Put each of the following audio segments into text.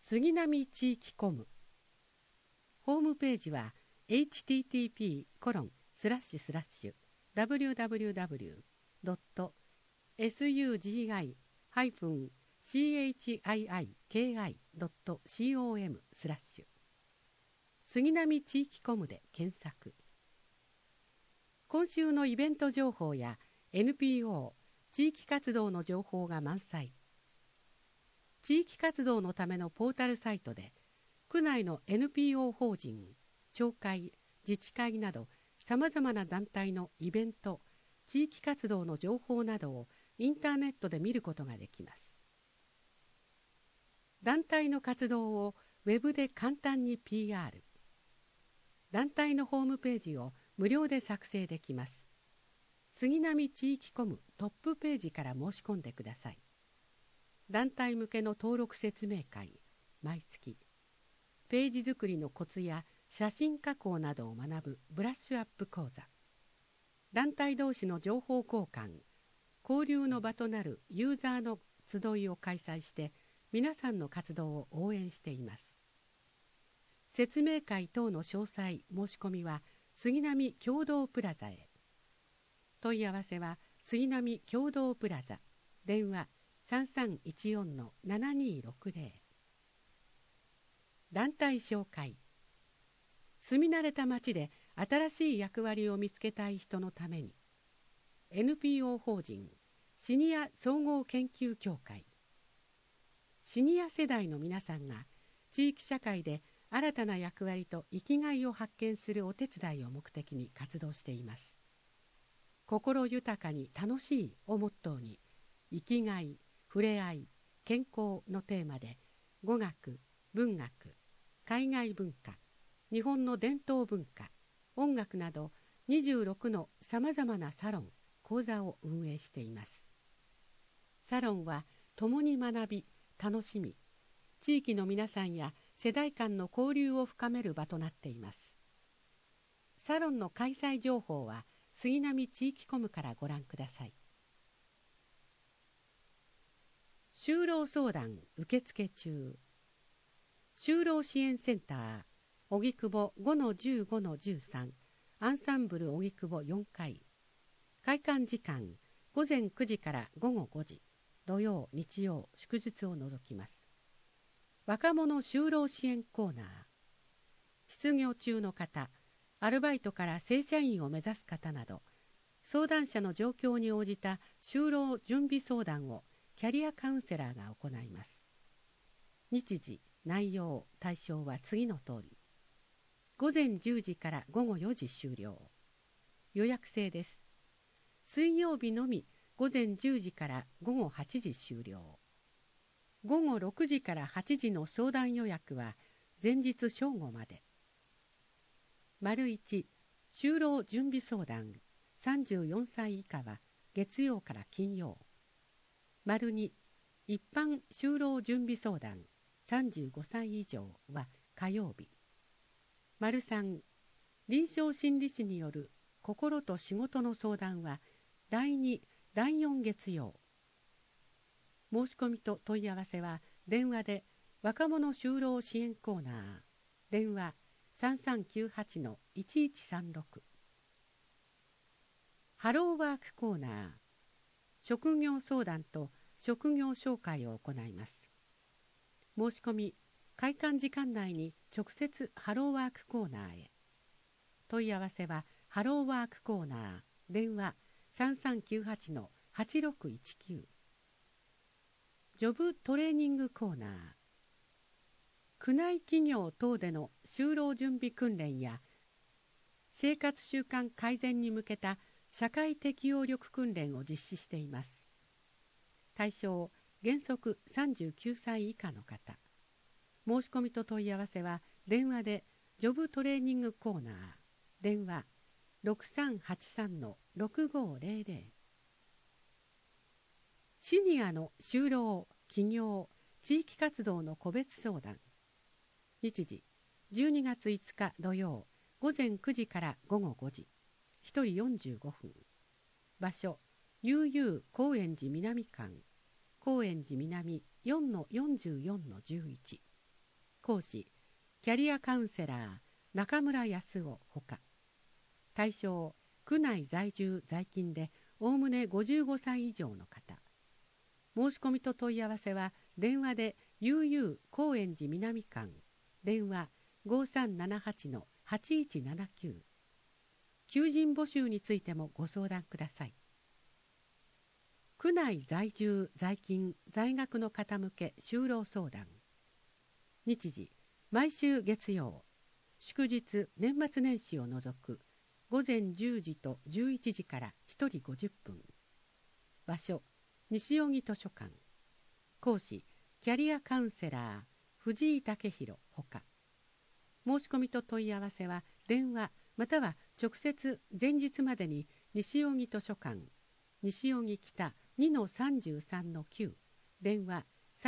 杉並地域コム。ホームページは http://www.sugi-chiki.com/杉並地域コムで検索。今週のイベント情報や NPO 地域活動の情報が満載。地域活動のためのポータルサイトで区内の NPO 法人、町会、自治会などさまざまな団体のイベント、地域活動の情報などをインターネットで見ることができます。団体の活動をウェブで簡単に PR。団体のホームページを無料で作成できます。杉並地域コムトップページから申し込んでください。団体向けの登録説明会、毎月。ページ作りのコツや写真加工などを学ぶブラッシュアップ講座。団体同士の情報交換、交流の場となるユーザーの集いを開催して皆さんの活動を応援しています。説明会等の詳細申し込みは杉並共同プラザへ。問い合わせは杉並共同プラザ、電話3314-7260。団体紹介。住み慣れた町で新しい役割を見つけたい人のために NPO 法人シニア総合研究協会。シニア世代の皆さんが地域社会で新たな役割と生きがいを発見するお手伝いを目的に活動しています。心豊かに楽しいをモットーに生きがい、触れ合い、健康のテーマで語学、文学、海外文化、日本の伝統文化、音楽など26のさまざまなサロン、講座を運営しています。サロンは共に学び、楽しみ、地域の皆さんや世代間の交流を深める場となっています。サロンの開催情報は杉並地域コムからご覧ください。就労相談受付中。就労支援センター荻窪 5-15-13 アンサンブル荻窪4階。開館時間午前9時から午後5時、土曜日曜祝日を除きます。若者就労支援コーナー。失業中の方、アルバイトから正社員を目指す方など相談者の状況に応じた就労準備相談をキャリアカウンセラーが行います。日時、内容、対象は次の通り。午前10時から午後4時終了。予約制です。水曜日のみ午前10時から午後8時終了。午後6時から8時の相談予約は前日正午まで。丸1、就労準備相談34歳以下は月曜から金曜。丸2、一般就労準備相談35歳以上は火曜日。丸3、臨床心理士による心と仕事の相談は第2、第4月曜。申し込みと問い合わせは電話で若者就労支援コーナー、電話3398-1136。ハローワークコーナー。職業相談と職業紹介を行います。申し込み、開館時間内に直接ハローワークコーナーへ。問い合わせはハローワークコーナー、電話3398-8619。ジョブトレーニングコーナー。区内企業等での就労準備訓練や生活習慣改善に向けた社会適応力訓練を実施しています。対象、原則39歳以下の方。申し込みと問い合わせは電話でジョブトレーニングコーナー、電話6383-6500。シニアの就労、起業、地域活動の個別相談。日時、12月5日土曜、午前9時から午後5時、1人45分。場所、悠々高円寺南館、高円寺南 4-44-11。 講師キャリアカウンセラー中村康夫ほか。対象区内在住在勤でおおむね55歳以上の方。申し込みと問い合わせは電話で悠々高円寺南間電話5378-8179。求人募集についてもご相談ください。区内在住在勤在学の方向け就労相談。日時毎週月曜、祝日年末年始を除く午前10時と11時から1人50分。場所西荻図書館。講師キャリアカウンセラー藤井武弘ほか。申し込みと問い合わせは電話または直接前日までに西荻図書館西荻北 2-33-9 電話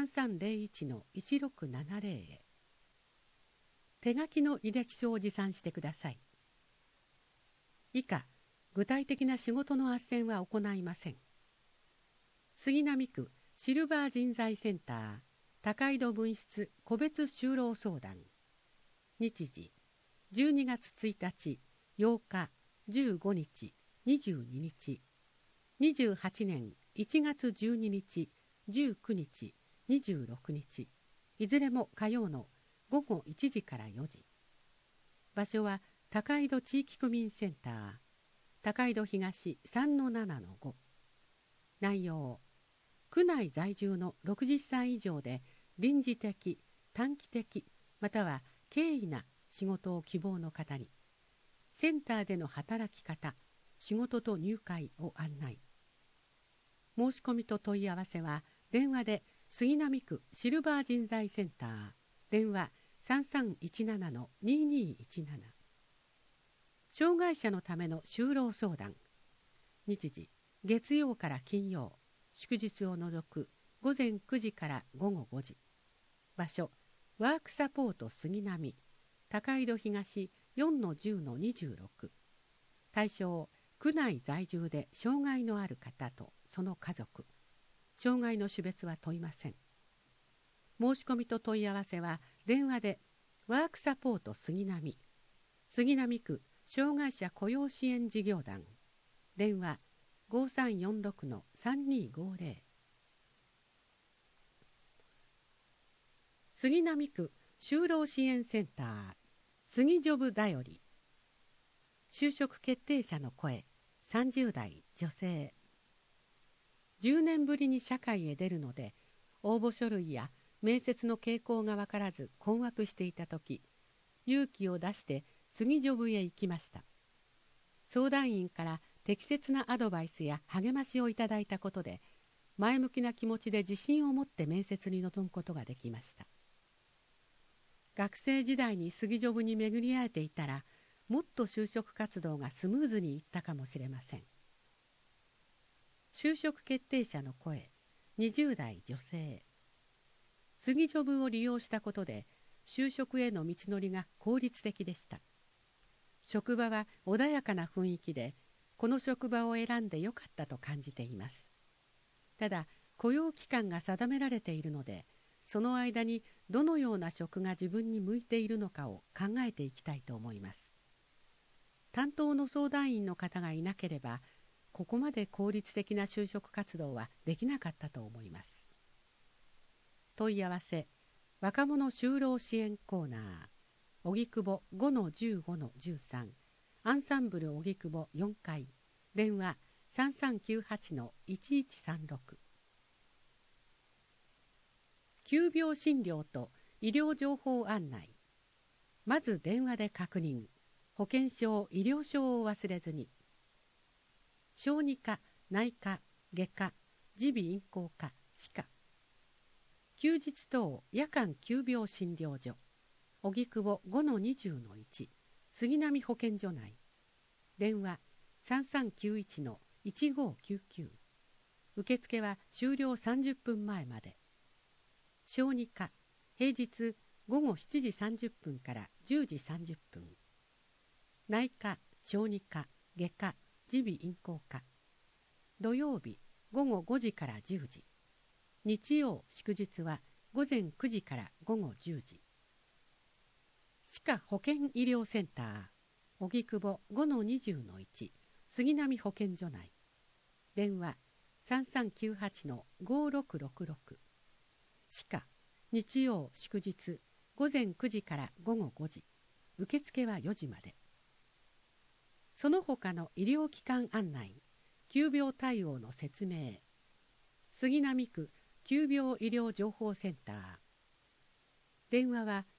3301-1670 へ。手書きの履歴書を持参してください。以下具体的な仕事の斡旋は行いません。杉並区シルバー人材センター高井戸分室個別就労相談。日時12月1日8日15日22日28年1月12日19日26日いずれも火曜の午後1時から4時。場所は高井戸地域区民センター高井戸東 3-7-5。内容区内在住の60歳以上で臨時的短期的または経緯な仕事を希望の方にセンターでの働き方仕事と入会を案内。申し込みと問い合わせは電話で杉並区シルバー人材センター電話 3317-2217。 障害者のための就労相談。日時月曜から金曜祝日を除く午前9時から午後5時。場所ワークサポート杉並高井戸東 4-10-26。対象区内在住で障害のある方とその家族。障害の種別は問いません。申し込みと問い合わせは電話でワークサポート杉並杉並区障害者雇用支援事業団電話 5346-3250。 杉並区就労支援センター杉ジョブだより。就職決定者の声。30代女性。10年ぶりに社会へ出るので応募書類や面接の傾向が分からず困惑していた時、勇気を出して杉ジョブへ行きました。相談員から適切なアドバイスや励ましをいただいたことで前向きな気持ちで自信を持って面接に臨むことができました。学生時代に杉ジョブに巡り会えていたらもっと就職活動がスムーズにいったかもしれません。就職決定者の声。20代女性。杉ジョブを利用したことで就職への道のりが効率的でした。職場は穏やかな雰囲気でこの職場を選んでよかったと感じています。ただ雇用期間が定められているのでその間にどのような職が自分に向いているのかを考えていきたいと思います。担当の相談員の方がいなければここまで効率的な就職活動はできなかったと思います。問い合わせ若者就労支援コーナー荻窪 5-15-13 アンサンブル荻窪4階電話 3398-1136。急病診療と医療情報案内。まず電話で確認。保険証医療証を忘れずに。小児科内科外科耳鼻咽喉科歯科。休日等夜間急病診療所荻窪 5-20-1 杉並保健所内電話 3391-1599。 受付は終了30分前まで。小児科平日午後7時30分から10時30分。内科小児科外科耳鼻咽喉科土曜日午後5時から10時。日曜祝日は午前9時から午後10時。 歯科保健医療センター荻窪 5-20-1 杉並保健所内。電話3398-5666。歯科日曜祝日午前9時から午後5時。受付は4時まで。その他の医療機関案内、急病対応の説明。杉並区急病医療情報センター。電話は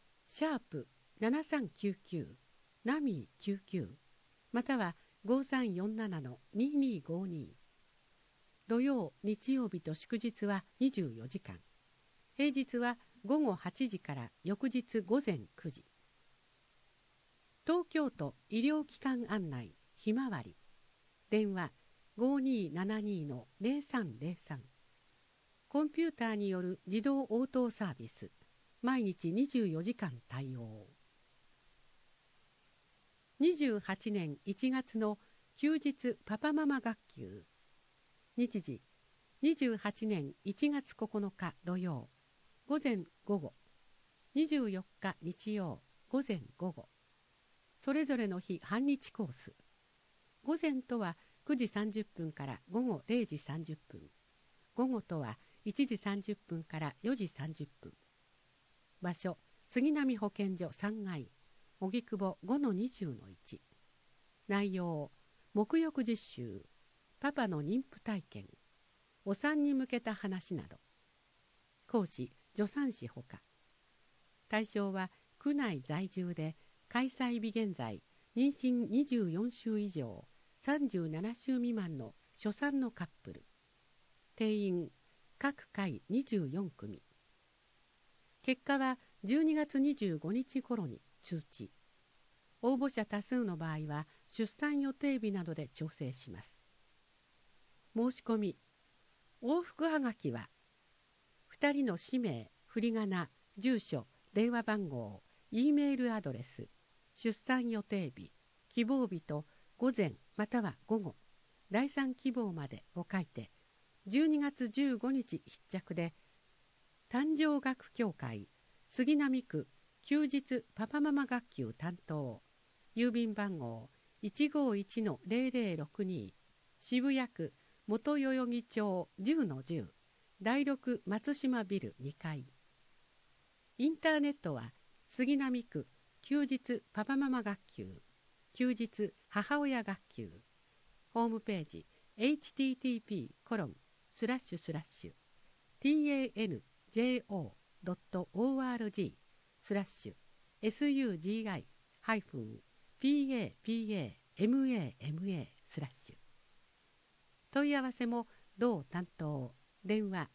#7399ナミ99または5347-2252。土曜、日曜日と祝日は24時間。平日は午後8時から翌日午前9時。東京都医療機関案内ひまわり。電話5272-0303。コンピューターによる自動応答サービス。毎日24時間対応。28年1月の休日パパママ学級。日時28年1月9日土曜午前午後、24日日曜午前午後。それぞれの日半日コース。午前とは9時30分から午後0時30分。午後とは1時30分から4時30分。場所、杉並保健所3階、荻窪 5-20-1。内容、沐浴実習、パパの妊婦体験、お産に向けた話など。講師、助産師ほか。対象は区内在住で開催日現在妊娠24週以上37週未満の初産のカップル。定員各回24組。結果は12月25日頃に通知。応募者多数の場合は出産予定日などで調整します。申し込み。往復はがきは2人の氏名、振り仮名、住所、電話番号、Eメールアドレス、出産予定日、希望日と午前または午後、第3希望までを書いて、12月15日必着で、誕生学協会杉並区休日パパママ学級担当、郵便番号 151-0062 渋谷区元代々木町 10-10 第6松島ビル2階。インターネットは杉並区休日パパママ学級、休日母親学級。ホームページ http://tanjo.org/sugi-papamama/。問い合わせも同担当。電話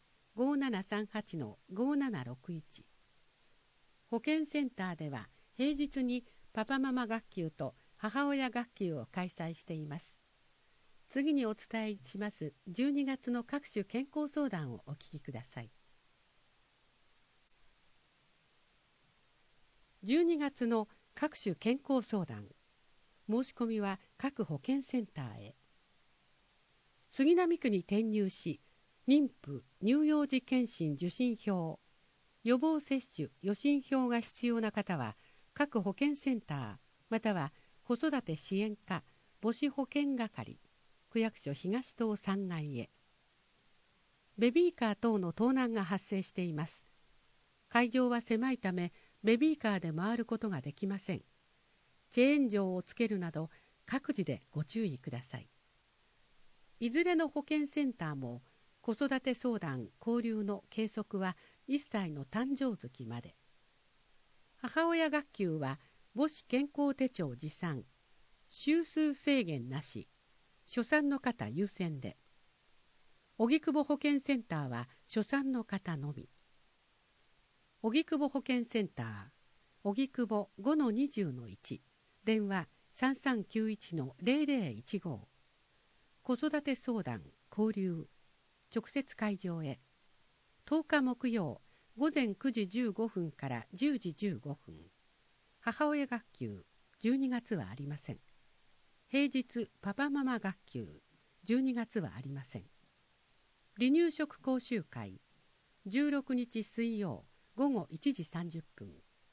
5738-5761。保健センターでは平日にパパママ学級と母親学級を開催しています。次にお伝えします12月の各種健康相談をお聞きください。12月の各種健康相談。申し込みは各保健センターへ。杉並区に転入し、妊婦乳幼児健診受診票、予防接種予診票が必要な方は各保健センターまたは子育て支援課母子保健係区役所東棟3階へ。ベビーカー等の盗難が発生しています。会場は狭いためベビーカーで回ることができません。チェーン錠をつけるなど各自でご注意ください。いずれの保健センターも子育て相談交流の継続は1歳の誕生月まで。母親学級は母子健康手帳持参、週数制限なし、初産の方優先で。荻窪保健センターは初産の方のみ。荻窪保健センター荻窪 5-20-1 電話3391-0015。子育て相談交流直接会場へ。10日木曜午前9時15分から10時15分。母親学級12月はありません。平日パパママ学級12月はありません。離乳食講習会16日水曜午後1時30分。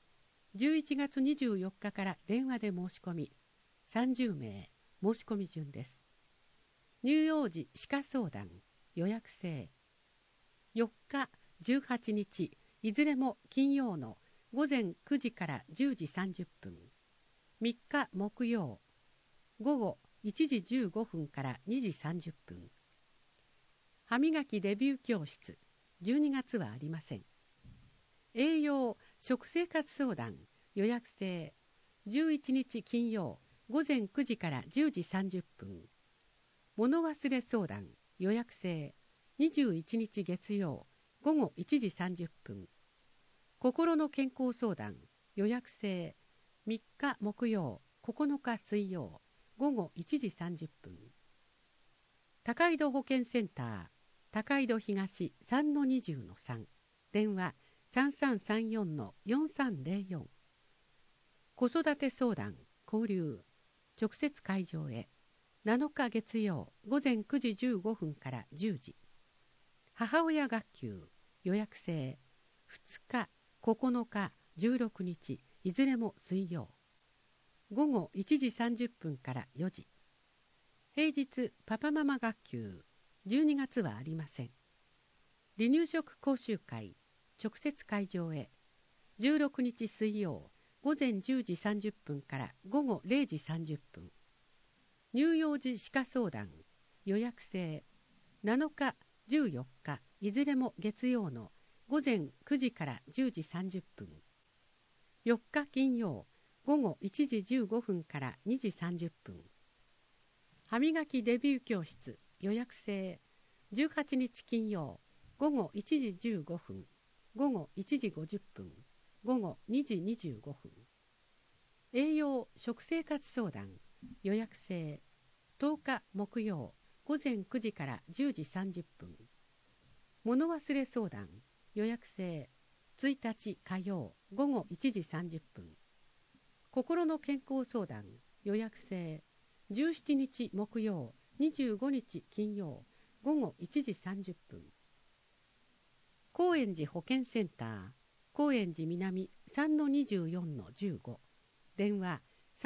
11月24日から電話で申し込み、30名申し込み順です。乳幼児歯科相談予約制。4日、18日、いずれも金曜の午前9時から10時30分。3日木曜、午後1時15分から2時30分。歯磨きデビュー教室、12月はありません。栄養食生活相談予約制。11日金曜午前9時から10時30分。物忘れ相談予約制。21日月曜午後1時30分。心の健康相談予約制。3日木曜9日水曜午後1時30分。高井戸保健センター高井戸東 3-20-3 電話 3334-4304。子育て相談交流直接会場へ。7日月曜午前9時15分から10時。母親学級予約制。2日9日16日いずれも水曜。午後1時30分から4時。平日パパママ学級12月はありません。離乳食講習会直接会場へ。16日水曜午前10時30分から午後0時30分。乳幼児歯科相談予約制。7日14日いずれも月曜の午前9時から10時30分。4日金曜午後1時15分から2時30分。歯磨きデビュー教室予約制。18日金曜午後1時15分午後1時50分午後2時25分。栄養食生活相談予約制。10日木曜午前9時から10時30分。物忘れ相談予約制。1日火曜午後1時30分。心の健康相談予約制。17日木曜25日金曜午後1時30分。高円寺保健センター高円寺南 3-24-15 電話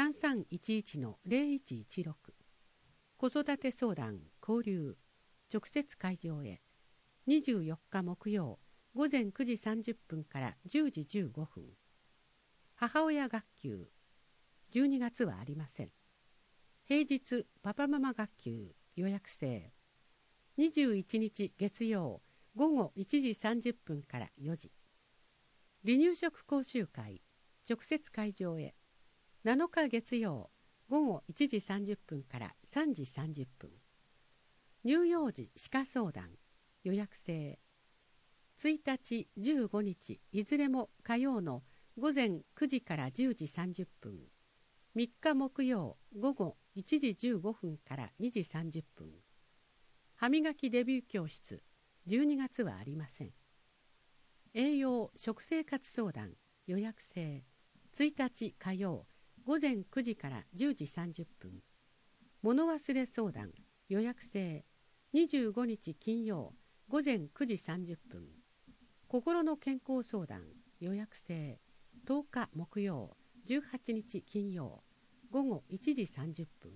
3311-0116。子育て相談交流直接会場へ。24日木曜午前9時30分から10時15分。母親学級12月はありません。平日パパママ学級予約制。21日月曜午後1時30分から4時。離乳食講習会直接会場へ。7日月曜午後1時30分から3時30分。乳幼児歯科相談予約制。1日15日いずれも火曜の午前9時から10時30分。3日木曜午後1時15分から2時30分。歯磨きデビュー教室12月はありません。栄養食生活相談予約制。1日火曜午前9時から10時30分。物忘れ相談予約制。25日金曜午前9時30分。心の健康相談予約制。10日木曜18日金曜午後1時30分。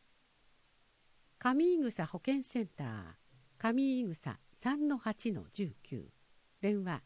上井草保健センター上井草 3-8-19 電話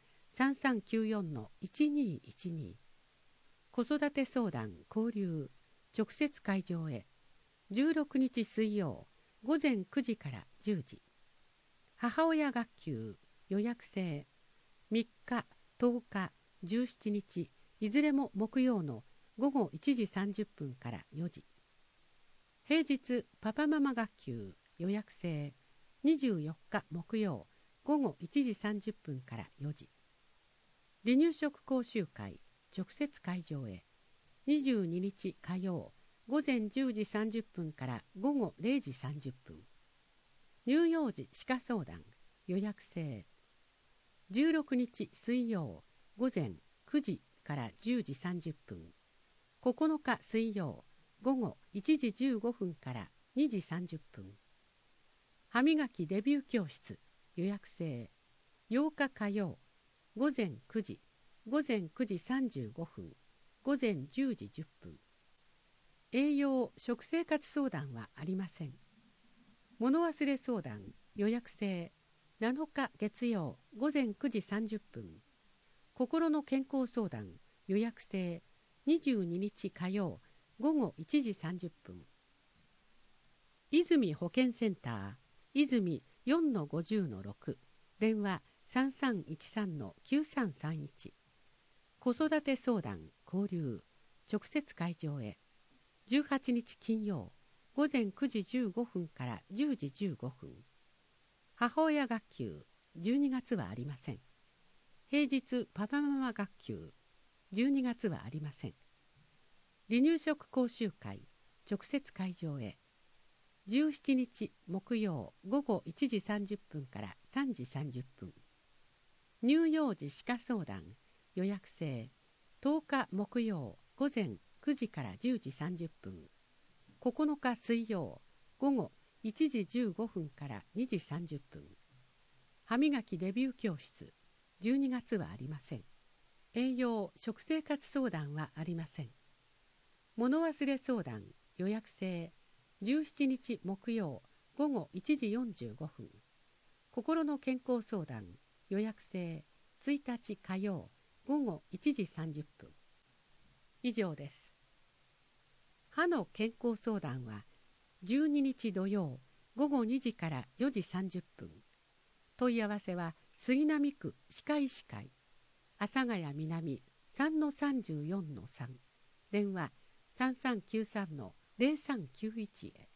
3394-1212。子育て相談交流直接会場へ。16日水曜午前9時から10時。母親学級予約制。3日10日17日いずれも木曜の午後1時30分から4時。平日パパママ学級予約制。24日木曜午後1時30分から4時。離乳食講習会直接会場へ。22日火曜午前10時30分から午後0時30分。乳幼児歯科相談予約制。16日水曜午前9時から10時30分。9日水曜午後1時15分から2時30分。歯磨きデビュー教室予約制。8日火曜午前9時午前9時35分午前10時10分。栄養・食生活相談はありません。物忘れ相談予約制7日月曜午前9時30分。心の健康相談予約制22日火曜午後1時30分。泉保健センター泉 4-50-6 電話 3313-9331。子育て相談交流直接会場へ18日金曜午前9時15分から10時15分。母親学級12月はありません。平日パパママ学級12月はありません。離乳食講習会直接会場へ17日木曜午後1時30分から3時30分。乳幼児歯科相談予約制10日木曜午前9時から10時30分。9日水曜午後1時15分から2時30分。歯磨きデビュー教室12月はありません。栄養・食生活相談はありません。物忘れ相談予約制17日木曜午後1時45分。心の健康相談予約制1日火曜午後1時30分。以上です。歯の健康相談は12日土曜午後2時から4時30分。問い合わせは杉並区歯科医師会阿佐ヶ谷南 3-34-3 電話 3393-0391 へ。